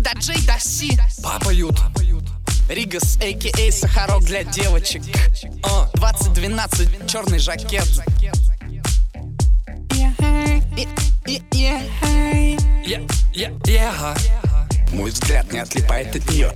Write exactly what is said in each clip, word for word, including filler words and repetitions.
Даджей Даси Поют Ригас, а.к.а. Сахарок для девочек. uh, двадцать двенадцать, черный жакет. Мой взгляд не отлипает от нее.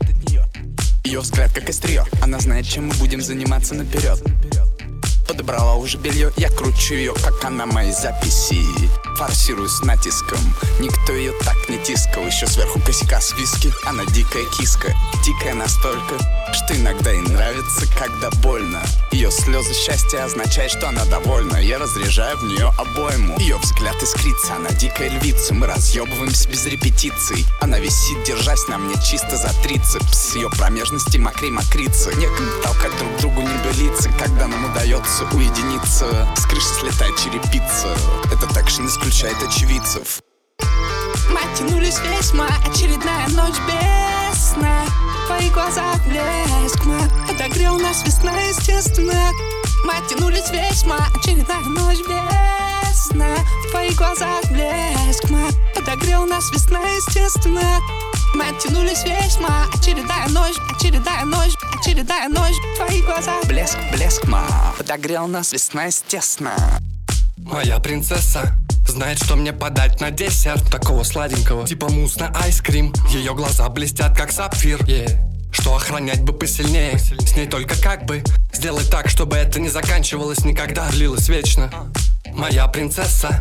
Ее взгляд как острие. Она знает, чем мы будем заниматься наперед. Подобрала уже белье, я кручу ее, как она мои записи. Форсирую с натиском, никто ее так не тискал. Еще сверху косяка с виски, она дикая киска. Дикая настолько, что иногда ей нравится, когда больно. Ее слезы счастья означают, что она довольна. Я разряжаю в нее обойму. Ее взгляд искрится, она дикая львица. Мы разъебываемся без репетиций. Она висит, держась на мне чисто за трицепс. Ее промежности мокрей мокрица. Некогда толкать друг другу небылицы, когда нам удается уединиться. С крыши слетает черепица. Этот экшен исключает очевидцев. Мы оттянулись весьма, очередная ночь без сна. В твоих глазах блеск, мы подогрел нас весна, естественно. Мы оттянулись весьма, очередная ночь без сна. В твоих глазах блеск, мы подогрел нас весна, естественно. Мы оттянулись весьма, очередная ночь, очередная ночь, очередная ночь в твоих глазах. Блеск, блеск, ма, подогрел нас весна, естественно. Моя принцесса знает, что мне подать на десерт. Такого сладенького, типа мусс на айскрим. Ее глаза блестят, как сапфир, yeah. Что охранять бы посильнее. С ней только как бы сделать так, чтобы это не заканчивалось никогда, длилось вечно. Моя принцесса,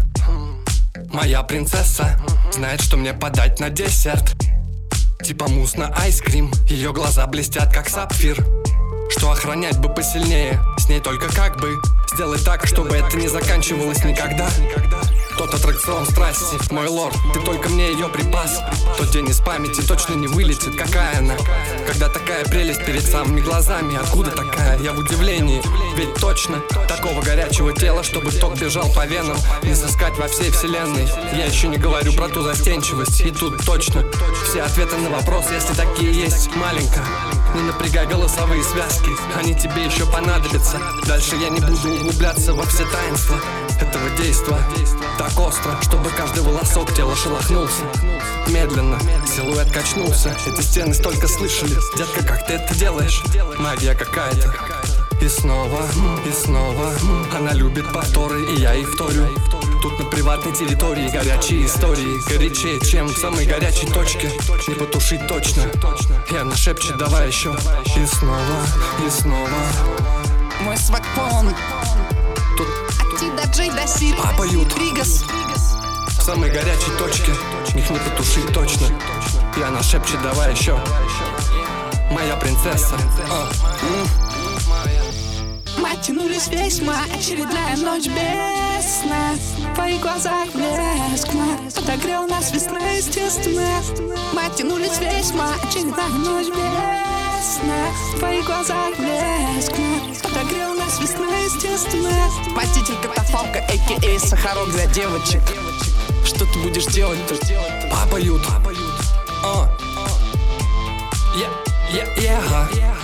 моя принцесса знает, что мне подать на десерт. Типа мусс на айскрим. Ее глаза блестят, как сапфир. Что охранять бы посильнее. С ней только как бы сделать так, чтобы это не заканчивалось никогда. Тот аттракцион страсти, мой лорд, ты только мне ее припас. Тот день из памяти точно не вылетит, какая она. Когда такая прелесть перед самыми глазами. Откуда такая? Я в удивлении. Ведь точно такого горячего тела, чтобы ток бежал по венам, не сыскать во всей вселенной. Я еще не говорю про ту застенчивость. И тут точно все ответы на вопрос, если такие есть. Маленько, не напрягай голосовые связки, они тебе еще понадобятся. Дальше я не буду углубляться во все таинства этого действа. Так остро, чтобы каждый волосок тела шелохнулся. Медленно силуэт качнулся. Эти стены столько слышали. Детка, как ты это делаешь? Магия какая-то. И снова, и снова она любит повторы, и я ей вторю. Тут на приватной территории горячие истории. Горячее, чем в самой горячей точке. Не потушить точно. И она шепчет, давай еще. И снова, и снова. Мой свак полон. Тут Даджей Даси поют Ригас. в самой горячей точке. Их не потушить точно. И она шепчет, давай еще. Моя принцесса. а. Мы оттянулись весьма, очередная ночь без сна. В твоих глазах блеск, мы подогрел нас весна, естественно. Мы оттянулись весьма, очередная ночь без сна. В твоих глазах блеск, мы подогрел нас весна, естественно. Посетитель катафалка, а.к.а. Сахарок для девочек. Что ты будешь делать-то? Поют. А. Yeah, yeah, yeah.